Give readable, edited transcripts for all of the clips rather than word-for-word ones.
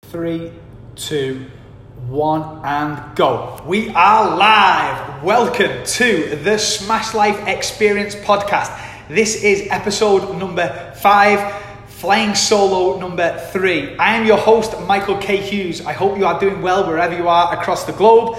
3, 2, 1, and go. We are live. Welcome to the Smash Life Experience podcast. This is episode number 5, flying solo number 3. I am your host, Michael K. Hughes. I hope you are doing well wherever you are across the globe.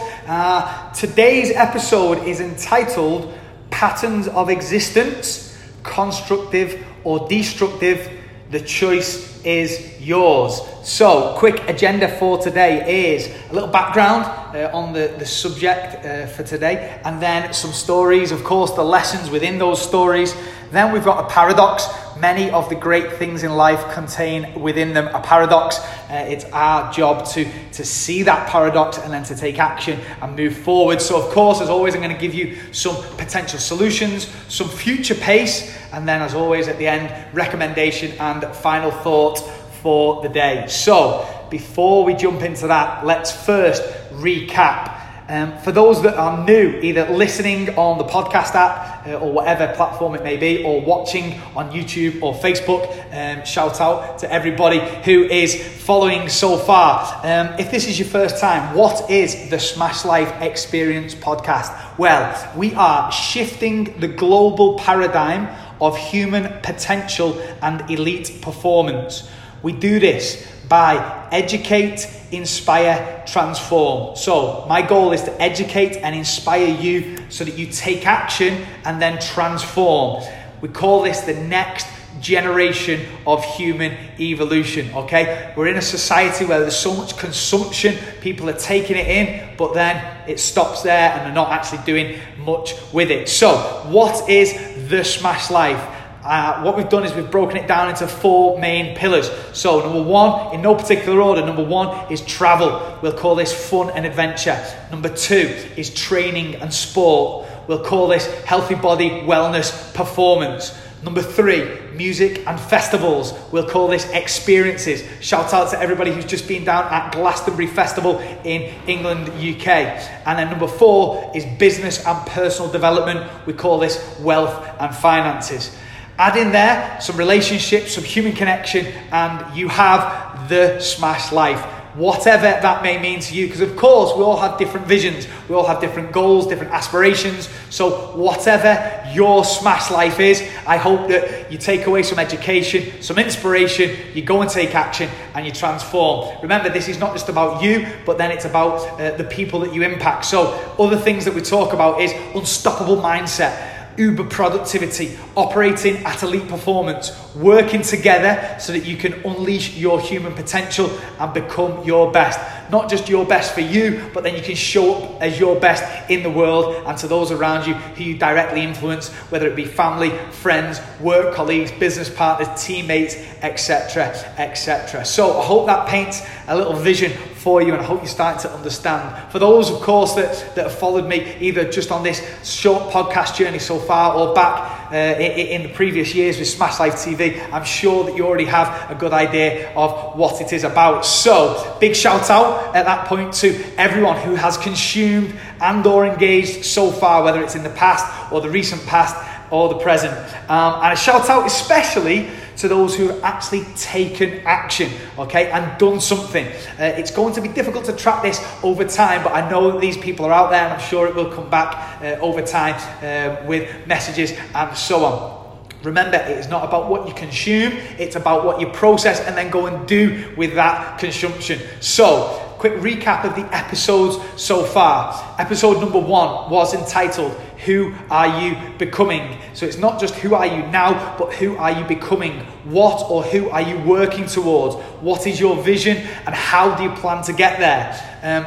Today's episode is entitled Patterns of Existence, Constructive or Destructive. The choice is yours. So, quick agenda for today is a little background on the subject for today, and then some stories, of course, the lessons within those stories. Then we've got a paradox. Many of the great things in life contain within them a paradox. It's our job to see that paradox and then to take action and move forward. So, of course, as always, I'm going to give you some potential solutions, some future pace, and then, as always, at the end, recommendation and final thought for the day. So, before we jump into that, let's first recap. For those that are new, either listening on the podcast app or whatever platform it may be, or watching on YouTube or Facebook, shout out to everybody who is following so far. If this is your first time, what is the Smash Life Experience podcast? Well, we are shifting the global paradigm of human potential and elite performance. We do this by educate, inspire, transform. So my goal is to educate and inspire you so that you take action and then transform. We call this the next generation of human evolution, okay? We're in a society where there's so much consumption, people are taking it in, but then it stops there and they're not actually doing much with it. So what is the Smash Life? What we've done is we've broken it down into 4 main pillars. So number 1, in no particular order, number 1 is travel. We'll call this fun and adventure. Number 2 is training and sport. We'll call this healthy body, wellness, performance. Number 3, music and festivals. We'll call this experiences. Shout out to everybody who's just been down at Glastonbury Festival in England, UK. And then number 4 is business and personal development. We call this wealth and finances. Add in there some relationships, some human connection, and you have the Smash Life. Whatever that may mean to you, because of course we all have different visions, we all have different goals, different aspirations. So whatever your Smash Life is, I hope that you take away some education, some inspiration, you go and take action and you transform. Remember, this is not just about you, but then it's about the people that you impact. So other things that we talk about is unstoppable mindset, uber productivity, operating at elite performance, working together so that you can unleash your human potential and become your best. Not just your best for you, but then you can show up as your best in the world and to those around you who you directly influence, whether it be family, friends, work colleagues, business partners, teammates, etc., etc. So I hope that paints a little vision for you, and I hope you're starting to understand. For those, of course, that have followed me either just on this short podcast journey so far or back in the previous years with Smash Life TV, I'm sure that you already have a good idea of what it is about. So, big shout out at that point to everyone who has consumed and or engaged so far, whether it's in the past or the recent past or the present. And a shout out especially to those who have actually taken action, okay, and done something. It's going to be difficult to track this over time, but I know that these people are out there, and I'm sure it will come back over time with messages and so on. Remember, it is not about what you consume, it's about what you process and then go and do with that consumption. So, quick recap of the episodes so far. Episode number 1 was entitled, Who Are You Becoming? So it's not just who are you now, but who are you becoming? What or who are you working towards? What is your vision and how do you plan to get there?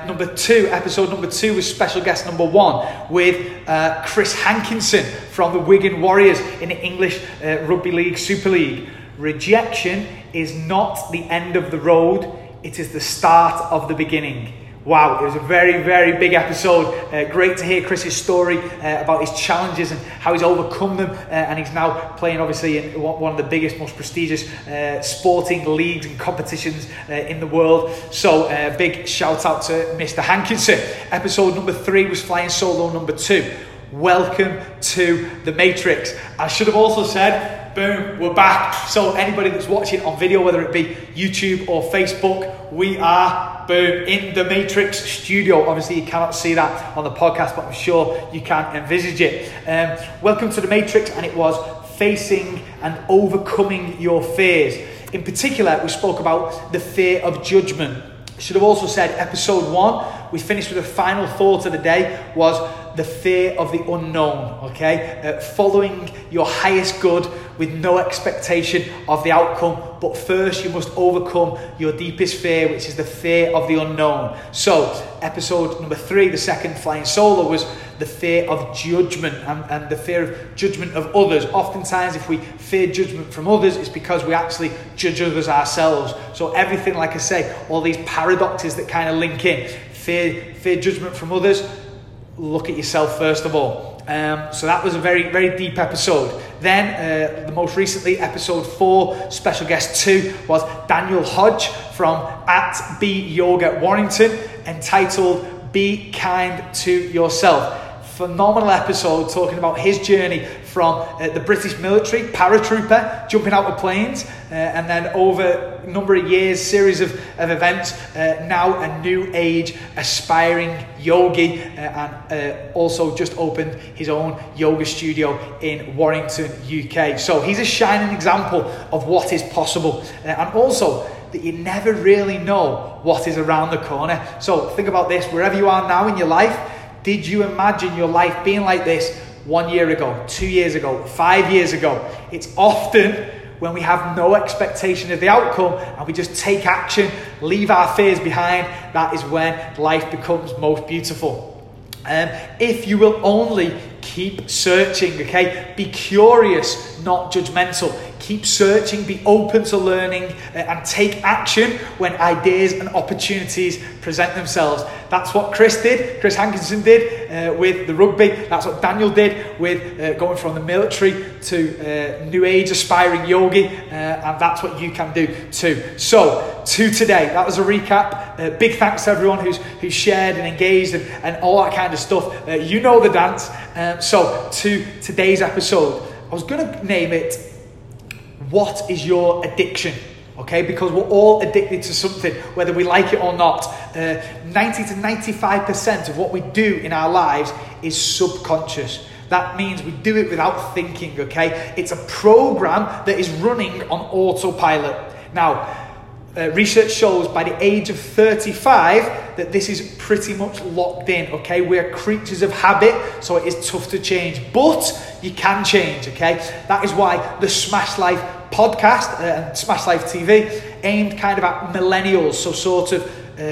Episode number 2 was special guest number 1 with Chris Hankinson from the Wigan Warriors in the English Rugby League Super League. Rejection is not the end of the road, it is the start of the beginning. Wow, it was a very, very big episode. Great to hear Chris's story about his challenges and how he's overcome them. And he's now playing, obviously, in one of the biggest, most prestigious sporting leagues and competitions in the world. So, big shout out to Mr. Hankinson. Episode number 3 was flying solo number 2. Welcome to the Matrix. I should have also said, boom, we're back. So anybody that's watching on video, whether it be YouTube or Facebook, we are, boom, in the Matrix studio. Obviously, you cannot see that on the podcast, but I'm sure you can envisage it. Welcome to the Matrix, and it was facing and overcoming your fears. In particular, we spoke about the fear of judgment. Should have also said episode 1, we finished with the final thought of the day was the fear of the unknown, okay? Following your highest good with no expectation of the outcome. But first, you must overcome your deepest fear, which is the fear of the unknown. So, episode number 3, the second flying solo, was the fear of judgment and the fear of judgment of others. Oftentimes, if we fear judgment from others, it's because we actually judge others ourselves. So everything, like I say, all these paradoxes that kind of link in. Fear judgment from others. Look at yourself first of all. So that was a very, very deep episode. Then, the most recently, episode 4, special guest 2, was Daniel Hodge from @BYoga Warrington, entitled Be Kind to Yourself. Phenomenal episode talking about his journey from the British military, paratrooper, jumping out of planes, and then over a number of years, series of events, now a new age aspiring yogi, and also just opened his own yoga studio in Warrington, UK. So he's a shining example of what is possible, and also that you never really know what is around the corner. So think about this, wherever you are now in your life, did you imagine your life being like this 1 year ago, 2 years ago, 5 years ago? It's often when we have no expectation of the outcome and we just take action, leave our fears behind, that is when life becomes most beautiful. If you will only keep searching, okay? Be curious, not judgmental. Keep searching, be open to learning, and take action when ideas and opportunities present themselves. That's what Chris Hankinson did with the rugby. That's what Daniel did with going from the military to new age aspiring yogi, and that's what you can do too. So, to today, that was a recap. Big thanks to everyone who's shared and engaged and all that kind of stuff. You know the dance. So, to today's episode, I was going to name it, What is Your Addiction? Okay, because we're all addicted to something, whether we like it or not. 90 to 95% of what we do in our lives is subconscious. That means we do it without thinking, okay? It's a program that is running on autopilot. Now, research shows by the age of 35 that this is pretty much locked in, okay? We're creatures of habit, so it is tough to change, but you can change, okay? That is why the Smash Life podcast and Smash Life TV aimed kind of at millennials, so sort of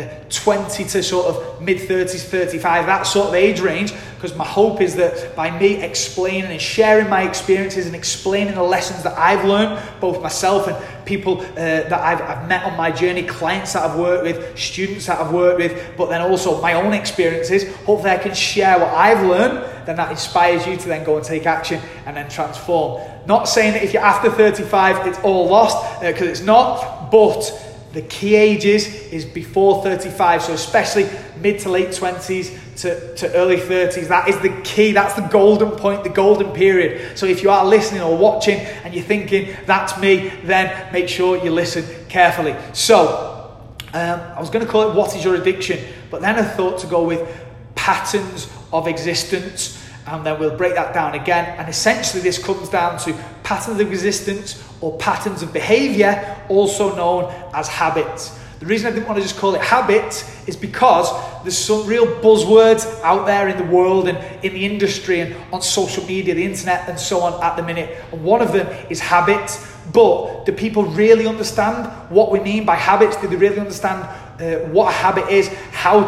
20 to sort of mid-30s, 35, that sort of age range, because my hope is that by me explaining and sharing my experiences and explaining the lessons that I've learned, both myself and people that I've met on my journey, clients that I've worked with, students that I've worked with, but then also my own experiences, hopefully I can share what I've learned, then that inspires you to then go and take action and then transform. Not saying that if you're after 35, it's all lost, because it's not, but the key ages is before 35, so especially mid to late 20s to early 30s. That is the key, that's the golden point, the golden period. So if you are listening or watching and you're thinking, that's me, then make sure you listen carefully. So, I was going to call it What is Your Addiction? But then I thought to go with patterns of existence, and then we'll break that down again. And essentially this comes down to patterns of existence or patterns of behavior, also known as habits. The reason I didn't want to just call it habits is because there's some real buzzwords out there in the world and in the industry and on social media, the internet and so on at the minute. And one of them is habits. But do people really understand what we mean by habits? Do they really understand what a habit is, how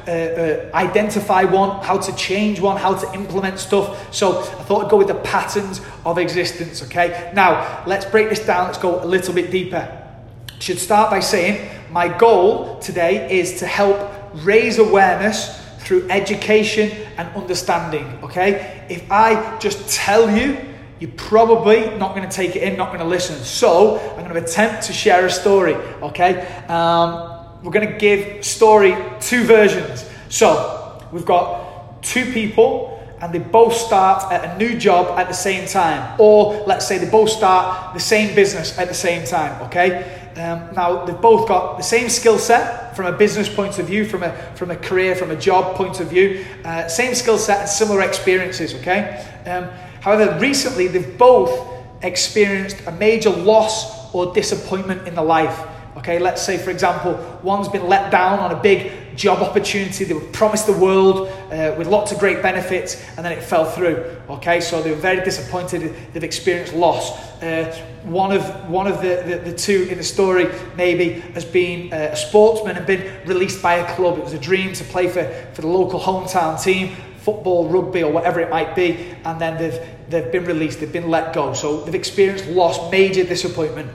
to identify one, how to change one, how to implement stuff? So I thought I'd go with the patterns of existence, okay? Now, let's break this down. Let's go a little bit deeper. Should start by saying my goal today is to help raise awareness through education and understanding, okay? If I just tell you, you're probably not going to take it in, not going to listen. So I'm going to attempt to share a story, okay? We're going to give story two versions. So we've got two people and they both start at a new job at the same time. Or let's say they both start the same business at the same time, okay? Now, they've both got the same skill set from a business point of view, from a career, from a job point of view. Same skill set and similar experiences, okay? However, recently, they've both experienced a major loss or disappointment in their life. Okay, let's say, for example, one's been let down on a big job opportunity. They were promised the world with lots of great benefits, and then it fell through. Okay, so they were very disappointed. They've experienced loss. One of the two in the story maybe has been a sportsman and been released by a club. It was a dream to play for the local hometown team, football, rugby, or whatever it might be, and then they've been released. They've been let go. So they've experienced loss, major disappointment.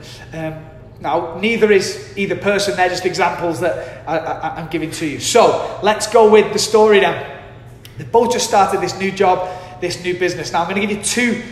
Now, neither is either person. They're just examples that I'm giving to you. So, let's go with the story then. They both just started this new job, this new business. Now, I'm going to give you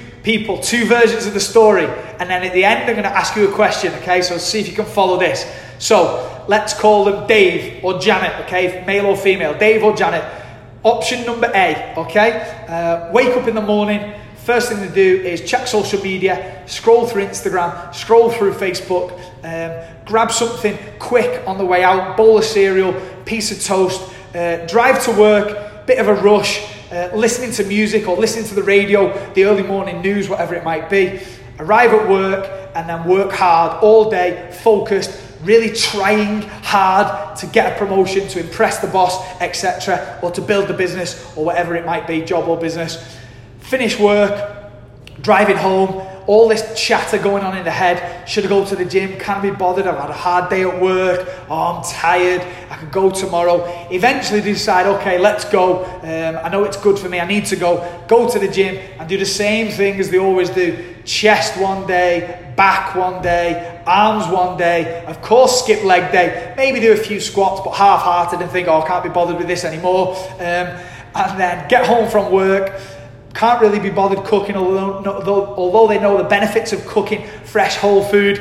two versions of the story. And then at the end, I'm going to ask you a question, okay? So, see if you can follow this. So, let's call them Dave or Janet, okay? Male or female, Dave or Janet. Option number A, okay? Wake up in the morning. First thing to do is check social media, scroll through Instagram, scroll through Facebook, grab something quick on the way out, bowl of cereal, piece of toast, drive to work, bit of a rush, listening to music or listening to the radio, the early morning news, whatever it might be. Arrive at work and then work hard all day, focused, really trying hard to get a promotion, to impress the boss, etc., or to build the business or whatever it might be, job or business. Finish work, driving home, all this chatter going on in the head. Should I go to the gym? Can't be bothered. I've had a hard day at work. Oh, I'm tired. I could go tomorrow. Eventually they decide, okay, let's go. I know it's good for me. I need to go to the gym and do the same thing as they always do. Chest one day, back one day, arms one day, of course skip leg day, maybe do a few squats but half-hearted and think, oh, I can't be bothered with this anymore. And then get home from work. Can't really be bothered cooking, although they know the benefits of cooking fresh whole food.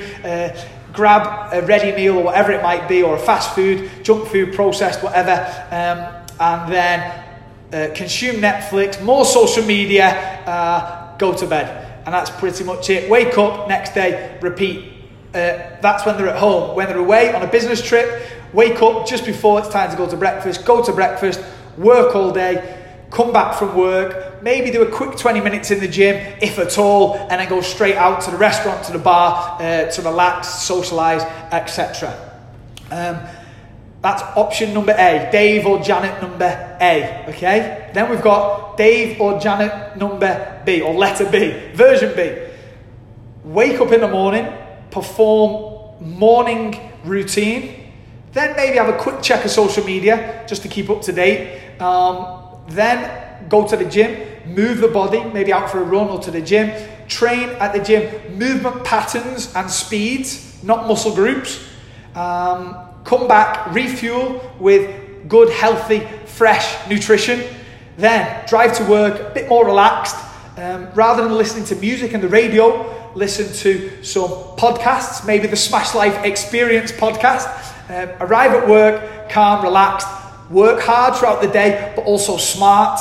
Grab a ready meal or whatever it might be, or a fast food, junk food, processed, whatever, and then consume Netflix, more social media, go to bed. And that's pretty much it. Wake up, next day, repeat. That's when they're at home. When they're away on a business trip, wake up just before it's time to go to breakfast, work all day, come back from work, maybe do a quick 20 minutes in the gym, if at all, and then go straight out to the restaurant, to the bar, to relax, socialise, etc. That's option number A, Dave or Janet number A, okay? Then we've got Dave or Janet number B, or letter B, version B. Wake up in the morning, perform morning routine, then maybe have a quick check of social media, just to keep up to date. Then go to the gym, move the body, maybe out for a run or to the gym, train at the gym, movement patterns and speeds, not muscle groups. Come back, refuel with good, healthy, fresh nutrition. Then drive to work, a bit more relaxed. Rather than listening to music and the radio, listen to some podcasts, maybe the Smash Life Experience podcast. Arrive at work, calm, relaxed. Work hard throughout the day, but also smart.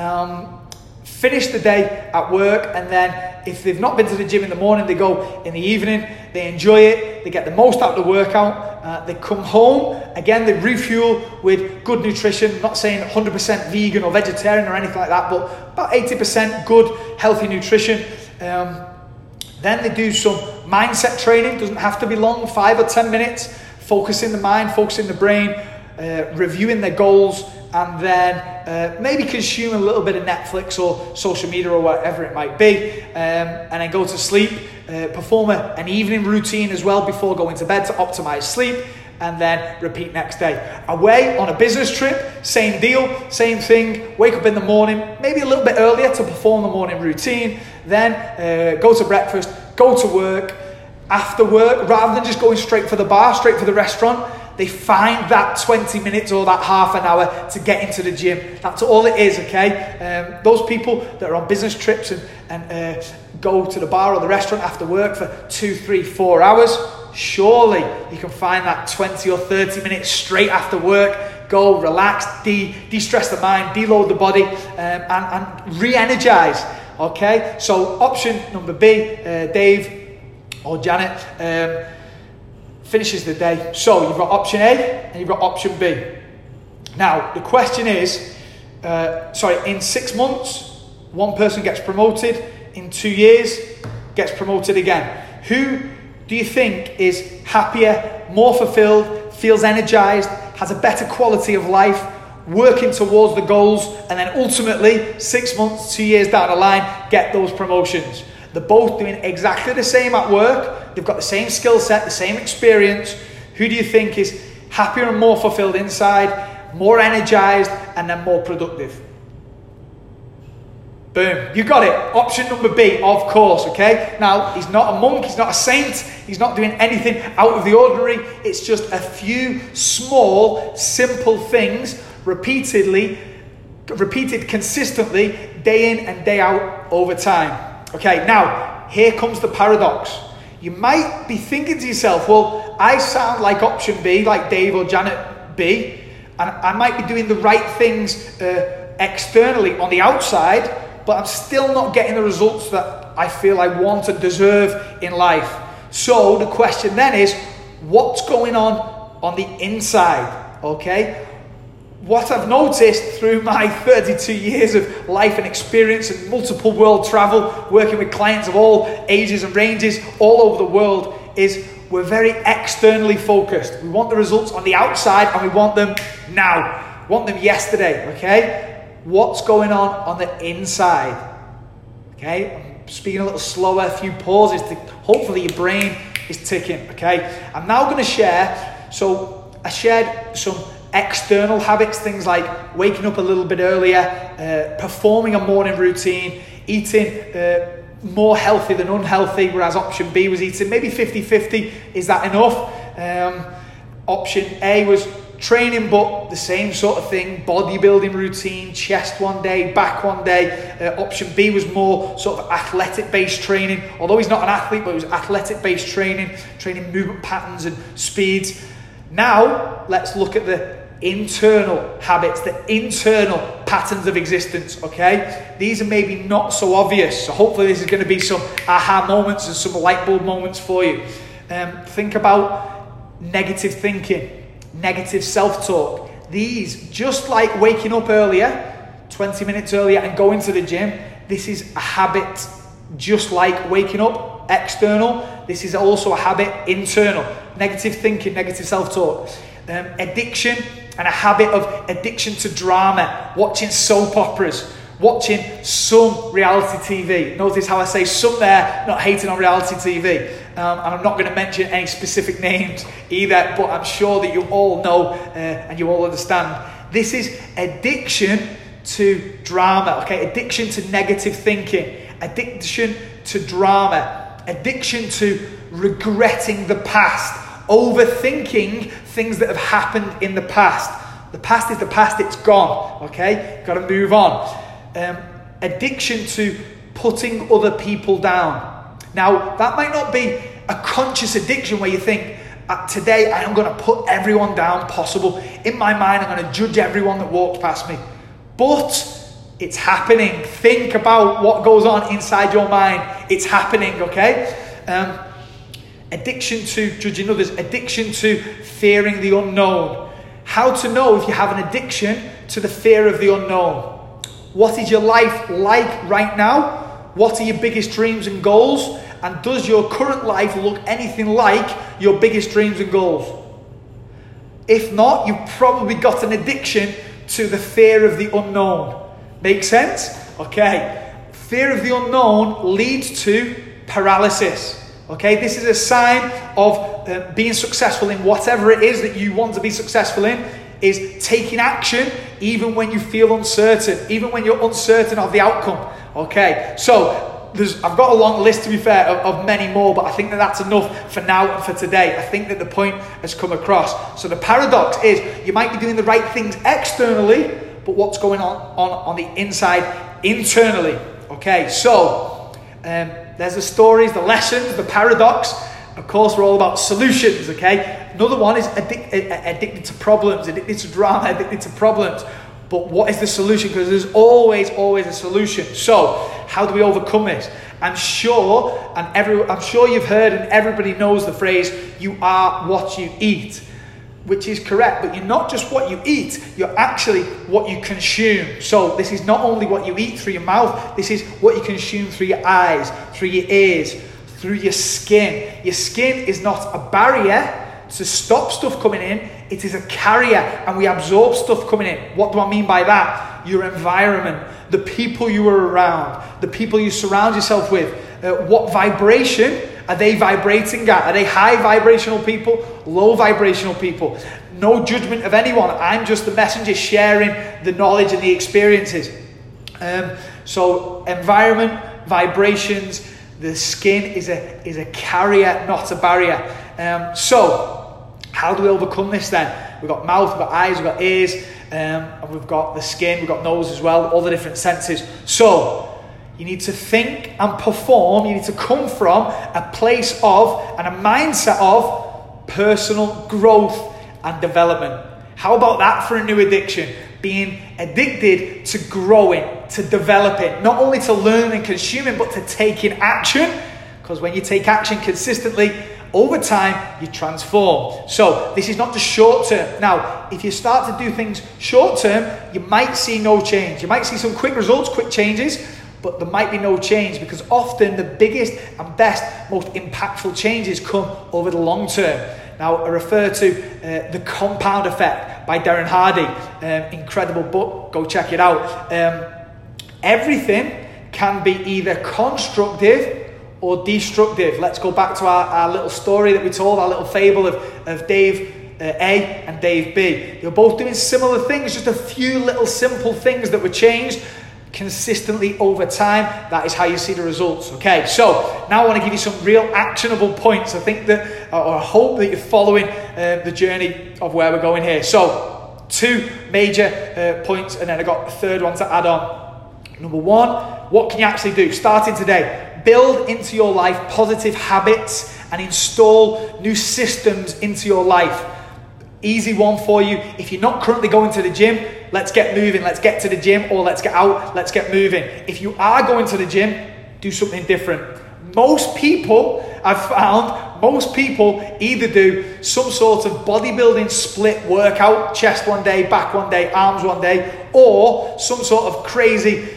Finish the day at work, and then if they've not been to the gym in the morning, they go in the evening. They enjoy it. They get the most out of the workout. They come home. Again, they refuel with good nutrition. I'm not saying 100% vegan or vegetarian or anything like that, but about 80% good, healthy nutrition. Then they do some mindset training. Doesn't have to be long, 5 or 10 minutes. Focusing the mind, focusing the brain, reviewing their goals, and then maybe consume a little bit of Netflix or social media or whatever it might be, and then go to sleep, perform an evening routine as well before going to bed to optimize sleep, and then repeat next day. Away on a business trip, same deal, same thing. Wake up in the morning, maybe a little bit earlier to perform the morning routine, then go to breakfast, go to work. After work, rather than just going straight for the bar, straight for the restaurant, they find that 20 minutes or that half an hour to get into the gym. That's all it is, okay? Those people that are on business trips and go to the bar or the restaurant after work for 2, 3, 4 hours, surely you can find that 20 or 30 minutes straight after work. Go, relax, de-stress the mind, deload the body, and re-energize, okay? So option number B, Dave or Janet, finishes the day. So you've got option A and you've got option B. Now, the question is, in 6 months, one person gets promoted. In 2 years, gets promoted again. Who do you think is happier, more fulfilled, feels energized, has a better quality of life, working towards the goals, and then ultimately 6 months, 2 years down the line, get those promotions? They're both doing exactly the same at work. They've got the same skill set, the same experience. Who do you think is happier and more fulfilled inside, more energized, and then more productive? Boom. You got it. Option number B, of course, okay? Now, he's not a monk, he's not a saint, he's not doing anything out of the ordinary. It's just a few small, simple things repeated consistently, day in and day out over time. Okay, now, here comes the paradox. You might be thinking to yourself, well, I sound like option B, like Dave or Janet B, and I might be doing the right things externally on the outside, but I'm still not getting the results that I feel I want and deserve in life. So the question then is, what's going on the inside? Okay? What I've noticed through my 32 years of life and experience and multiple world travel, working with clients of all ages and ranges all over the world, is we're very externally focused. We want the results on the outside and we want them now. We want them yesterday, okay? What's going on the inside? Okay, I'm speaking a little slower, a few pauses to hopefully your brain is ticking. Okay, I'm now going to share. So I shared some external habits, things like waking up a little bit earlier, performing a morning routine, eating more healthy than unhealthy, whereas option B was eating maybe 50-50. Is that enough? Option A was training, but the same sort of thing, bodybuilding routine, chest one day, back one day. Option B was more sort of athletic-based training, although he's not an athlete, but it was athletic-based training movement patterns and speeds. Now, let's look at the internal habits, the internal patterns of existence, okay? These are maybe not so obvious, so hopefully this is going to be some aha moments and some light bulb moments for you. Think about negative thinking, negative self-talk. These, just like waking up earlier, 20 minutes earlier and going to the gym, this is a habit just like waking up external. This is also a habit internal. Negative thinking, negative self-talk. Addiction and a habit of addiction to drama, watching soap operas, watching some reality TV. Notice how I say some there, not hating on reality TV. And I'm not going to mention any specific names either, but I'm sure that you all know and you all understand. This is addiction to drama, okay? Addiction to negative thinking, addiction to drama, addiction to regretting the past, overthinking things that have happened in the past. The past is the past, it's gone, okay? Got to move on. Addiction to putting other people down. Now, that might not be a conscious addiction where you think, today I am going to put everyone down possible. In my mind, I'm going to judge everyone that walks past me. But it's happening. Think about what goes on inside your mind. It's happening, okay? Addiction to judging others. Addiction to fearing the unknown. How to know if you have an addiction to the fear of the unknown. What is your life like right now? What are your biggest dreams and goals? And does your current life look anything like your biggest dreams and goals? If not, you've probably got an addiction to the fear of the unknown. Make sense? Okay. Fear of the unknown leads to paralysis. Okay, this is a sign of being successful in whatever it is that you want to be successful in, is taking action even when you feel uncertain, even when you're uncertain of the outcome. Okay, so I've got a long list, to be fair, of many more, but I think that that's enough for now and for today. I think that the point has come across. So the paradox is you might be doing the right things externally, but what's going on the inside internally. Okay, so there's the stories, the lessons, the paradox. Of course, we're all about solutions, okay? Another one is addicted to problems, addicted to drama, addicted to problems. But what is the solution? Because there's always a solution. So how do we overcome this? I'm sure you've heard and everybody knows the phrase, you are what you eat, which is correct, but you're not just what you eat, you're actually what you consume. So this is not only what you eat through your mouth, this is what you consume through your eyes, through your ears, through your skin. Your skin is not a barrier to stop stuff coming in, it is a carrier, and we absorb stuff coming in. What do I mean by that? Your environment, the people you are around, the people you surround yourself with, what vibration are they vibrating at? Are they high vibrational people, low vibrational people? No judgment of anyone. I'm just the messenger sharing the knowledge and the experiences. So environment, vibrations, the skin is a carrier, not a barrier. So how do we overcome this then? We've got mouth, we've got eyes, we've got ears, and we've got the skin, we've got nose as well, all the different senses. So you need to think and perform, you need to come from a place of and a mindset of personal growth and development. How about that for a new addiction? Being addicted to growing, to developing, not only to learn and consuming, but to taking action. Because when you take action consistently, over time, you transform. So this is not just short term. Now, if you start to do things short term, you might see no change. You might see some quick results, quick changes, but there might be no change, because often the biggest and best, most impactful changes come over the long term. Now, I refer to The Compound Effect by Darren Hardy. Incredible book. Go check it out. Everything can be either constructive or destructive. Let's go back to our little story that we told, our little fable of Dave A and Dave B. They're both doing similar things, just a few little simple things that were changed consistently over time. That is how you see the results. Okay, so now I want to give you some real actionable points. I think that, or I hope that you're following the journey of where we're going here. So 2 major points, and then I got a third one to add on. Number 1, what can you actually do starting today? Build into your life positive habits and install new systems into your life. Easy one for you. If you're not currently going to the gym, let's get moving. Let's get to the gym, or let's get out. Let's get moving. If you are going to the gym, do something different. Most people, I've found, either do some sort of bodybuilding split workout, chest one day, back one day, arms one day, or some sort of crazy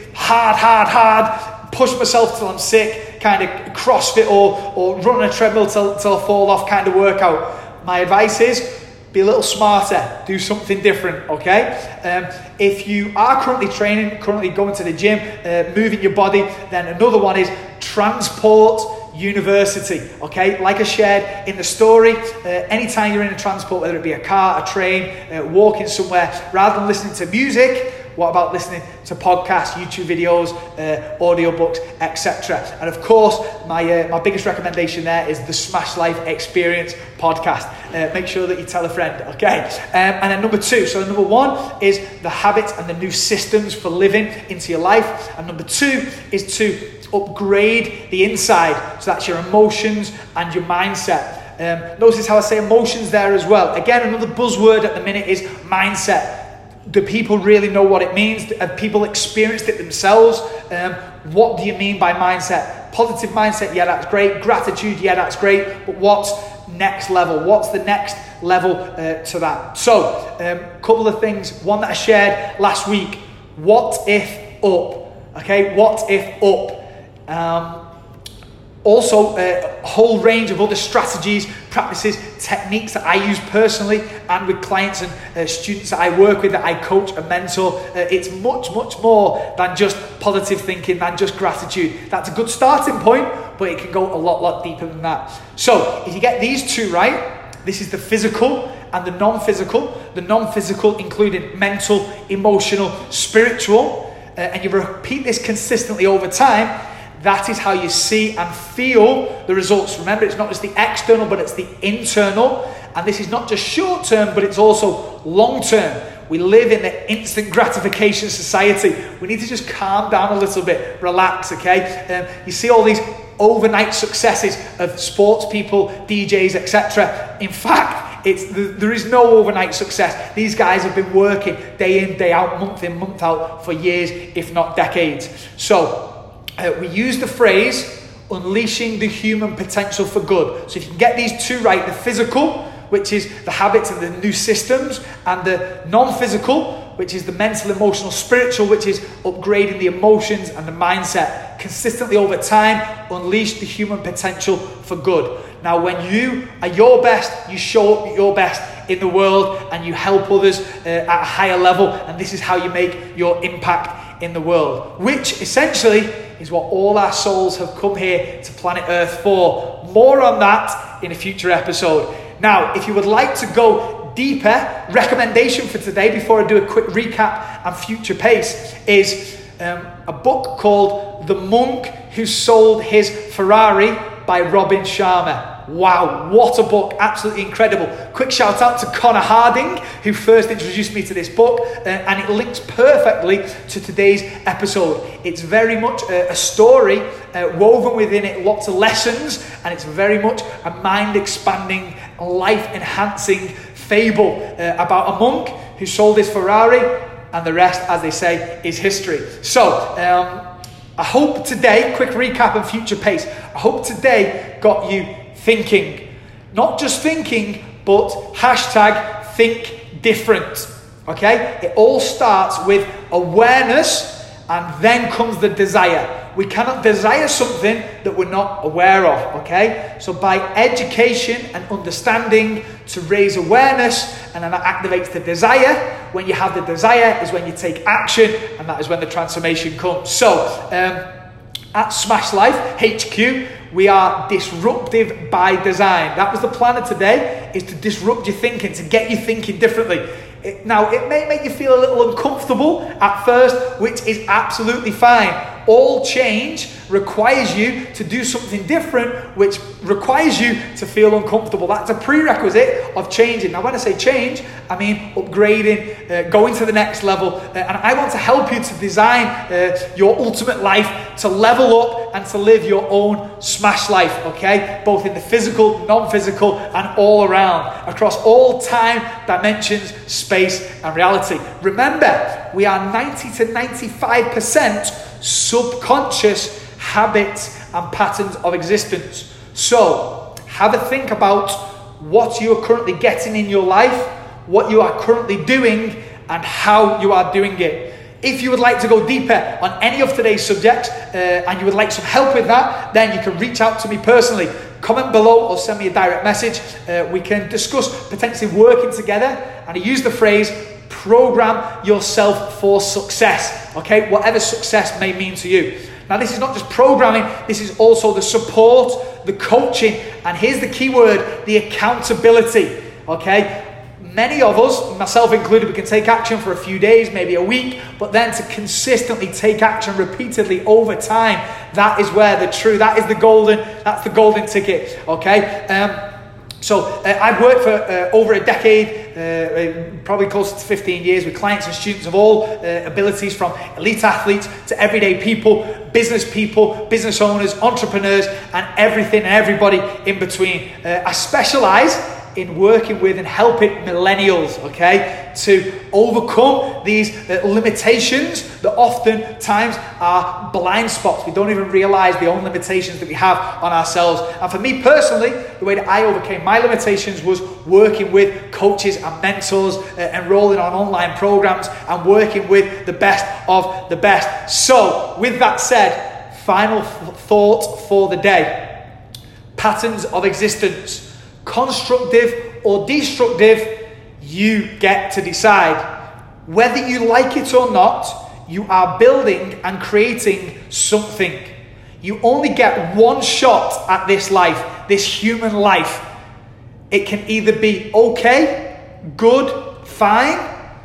hard, push myself till I'm sick, kind of CrossFit or run on a treadmill till I fall off kind of workout. My advice is, be a little smarter, do something different, okay? If you are currently training, currently going to the gym, moving your body, then another one is transport university, okay? Like I shared in the story, anytime you're in a transport, whether it be a car, a train, walking somewhere, rather than listening to music, what about listening to podcasts, YouTube videos, audiobooks, etc.? And of course, my biggest recommendation there is the Smash Life Experience podcast. Make sure that you tell a friend, okay? And then number 2. So number 1 is the habits and the new systems for living into your life. And number 2 is to upgrade the inside. So that's your emotions and your mindset. Notice how I say emotions there as well. Again, another buzzword at the minute is mindset. Do people really know what it means? Have people experienced it themselves? What do you mean by mindset? Positive mindset, yeah, that's great. Gratitude, yeah, that's great. But what's next level? What's the next level to that? So, a couple of things. One that I shared last week. What if up? Okay, what if up? Also, a whole range of other strategies, practices, techniques that I use personally and with clients and students that I work with, that I coach and mentor. It's much more than just positive thinking, than just gratitude. That's a good starting point, but it can go a lot deeper than that. So if you get these 2 right, this is the physical and the non-physical. The non-physical including mental, emotional, spiritual, and you repeat this consistently over time. That is how you see and feel the results. Remember, it's not just the external, but it's the internal. And this is not just short term, but it's also long term. We live in the instant gratification society. We need to just calm down a little bit, relax, okay? You see all these overnight successes of sports people, DJs, etc. In fact, There is no overnight success. These guys have been working day in, day out, month in, month out for years, if not decades. So we use the phrase unleashing the human potential for good. So if you can get these two right, the physical, which is the habits and the new systems, and the non-physical, which is the mental, emotional, spiritual, which is upgrading the emotions and the mindset consistently over time, unleash the human potential for good. Now, when you are your best, you show up your best in the world and you help others at a higher level, and this is how you make your impact in the world, which essentially is what all our souls have come here to planet Earth for. More on that in a future episode. Now, if you would like to go deeper, recommendation for today, before I do a quick recap and future pace, is a book called The Monk Who Sold His Ferrari by Robin Sharma. Wow, what a book, absolutely incredible. Quick shout out to Connor Harding, who first introduced me to this book, and it links perfectly to today's episode. It's very much a story, woven within it lots of lessons, and it's very much a mind-expanding, life-enhancing fable about a monk who sold his Ferrari, and the rest, as they say, is history. So, I hope today, quick recap and future pace, I hope today got you thinking. Not just thinking, but hashtag think different. Okay? It all starts with awareness, and then comes the desire. We cannot desire something that we're not aware of, okay? So by education and understanding to raise awareness, and then that activates the desire. When you have the desire is when you take action, and that is when the transformation comes. So, at Smash Life HQ, we are disruptive by design. That was the plan of today, is to disrupt your thinking, to get you thinking differently. Now, it may make you feel a little uncomfortable at first, which is absolutely fine. All change requires you to do something different, which requires you to feel uncomfortable. That's a prerequisite of changing. Now, when I say change, I mean upgrading, going to the next level. And I want to help you to design your ultimate life, to level up and to live your own smash life, okay? Both in the physical, non-physical, and all around, across all time, dimensions, space, and reality. Remember, we are 90 to 95% subconscious habits and patterns of existence. So, have a think about what you are currently getting in your life, what you are currently doing, and how you are doing it. If you would like to go deeper on any of today's subjects, and you would like some help with that, then you can reach out to me personally. Comment below or send me a direct message. We can discuss potentially working together, and I use the phrase, program yourself for success, okay? Whatever success may mean to you. Now, this is not just programming, this is also the support, the coaching, and here's the key word, the accountability, okay? Many of us, myself included, we can take action for a few days, maybe a week, but then to consistently take action repeatedly over time, that is where that's the golden ticket, okay? So I've worked for over a decade, probably close to 15 years, with clients and students of all abilities, from elite athletes to everyday people, business owners, entrepreneurs, and everything and everybody in between. I specialize in working with and helping millennials, okay, to overcome these limitations that oftentimes are blind spots. We don't even realize the own limitations that we have on ourselves. And for me personally, the way that I overcame my limitations was working with coaches and mentors, enrolling on online programs, and working with the best of the best. So, with that said, final thought for the day. Patterns of existence. Constructive or destructive, you get to decide. Whether you like it or not, you are building and creating something. You only get one shot at this life, this human life. It can either be okay, good, fine,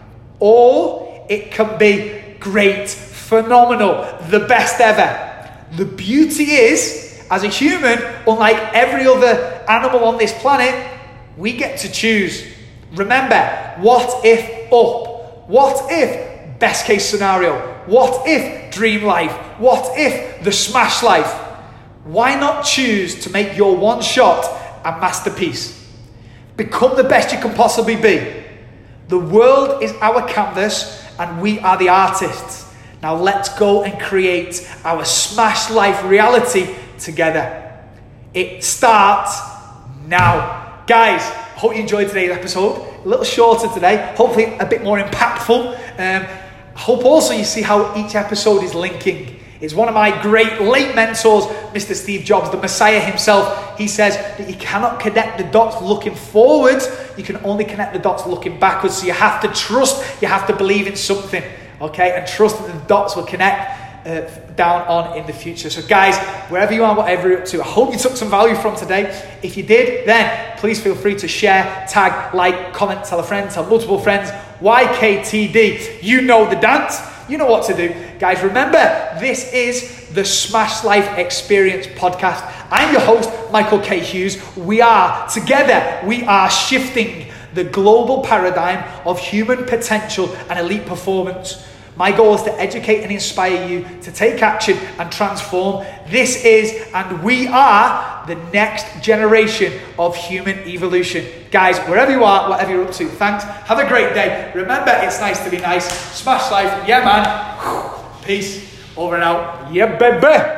or it can be great, phenomenal, the best ever. The beauty is, as a human, unlike every other animal on this planet, we get to choose. Remember, what if up? What if best case scenario? What if dream life? What if the smash life? Why not choose to make your one shot a masterpiece? Become the best you can possibly be. The world is our canvas and we are the artists. Now let's go and create our Smash Life reality together. It starts now. Guys, hope you enjoyed today's episode. A little shorter today, hopefully a bit more impactful. Hope also you see how each episode is linking. It's one of my great late mentors, Mr. Steve Jobs, the Messiah himself. He says that you cannot connect the dots looking forwards. You can only connect the dots looking backwards. So you have to trust, you have to believe in something, okay? And trust that the dots will connect down on in the future. So guys, wherever you are, whatever you're up to, I hope you took some value from today. If you did, then please feel free to share, tag, like, comment, tell a friend, tell multiple friends. YKTD, you know the dance. You know what to do. Guys, remember, this is the Smash Life Experience podcast. I'm your host, Michael K. Hughes. We are shifting the global paradigm of human potential and elite performance. My goal is to educate and inspire you to take action and transform. This is, and we are, the next generation of human evolution. Guys, wherever you are, whatever you're up to, thanks. Have a great day. Remember, it's nice to be nice. Smash life. Yeah, man. Peace. Over and out. Yeah, baby.